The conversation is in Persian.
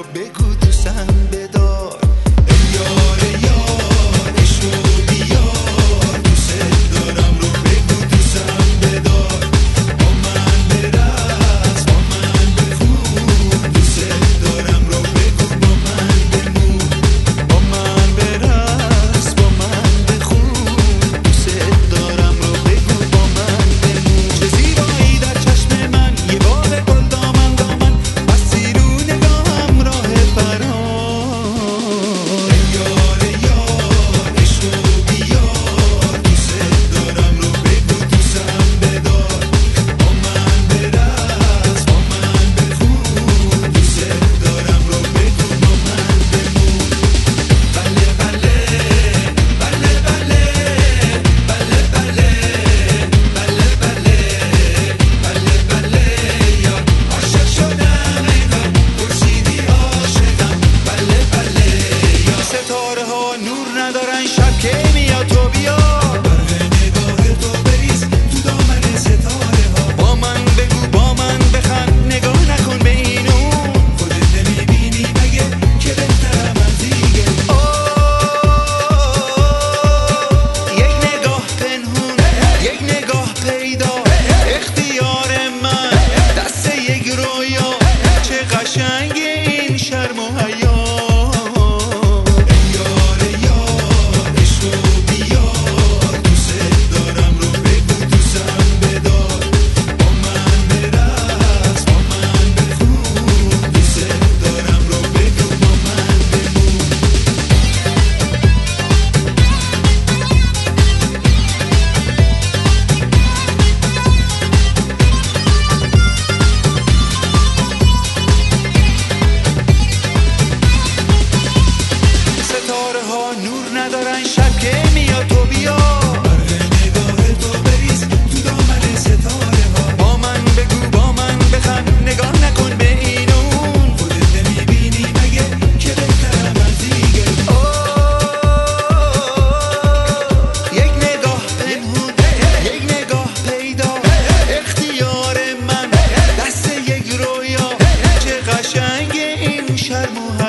بگو دوستم بدار. ای یار یار عشق و بیار، دوست دارم رو بگو دوستم بدار. با من برقص با من بخون، دوست دارم رو بگو با من بمون. با من برقص با من بخون، دوست دارم رو بگو با من بمون. چه زیبایی در چشم من، یه باغ گل دامن دامن، بسی رو نگاهم راه فرار. ای یار یار عشق و بیار، دوست دارم رو بگو دوستم بدار. با من برقص با من بخون، دوست دارم رو بگو با من بمون. بله بله بله بله بله بله بله بله بله یار عاشق شدم انگار پرسیدی عاشقم. بله بله یار ستاره ها نور ندارن، شب که میاد تو بیا، برق نگاه تو بریز تو دامن ستاره ها. با من بگو با من بخند، نگاه نکن به این اون، خودت نمیبینی مگه که بهترم از دیگه. یک نگاه پنهون یک نگاه پیدا، اختیار من دست یک رویا، چه قشنگ این شرم و حیا. ای یار یار عشق و بیار، دوست دارم رو بگو دوستم بدار. با من برقص با من بخون، دوست دارم رو بگو با من بمون. ستاره ها نور ندارن، شب که میاد تو بیا، برق نگاه تو بریز تو دامن ستاره ها. با من بگو با من بخند، نگاه نکن به این اون، خودت نمیبینی مگه که بهترم از دیگه. یک نگاه پنهون یک نگاه پیدا، اختیار من دست یک رویا، چه قشنگ این شرم و